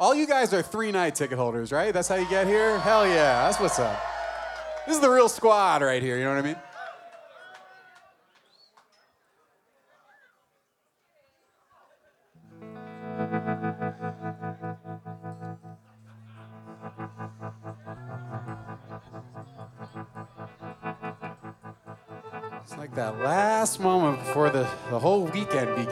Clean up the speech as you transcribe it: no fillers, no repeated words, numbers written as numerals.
All you guys are 3-night ticket holders, right? That's how you get here? Hell yeah, that's what's up. This is the real squad right here, you know what I mean? It's like that last moment before the whole weekend begins.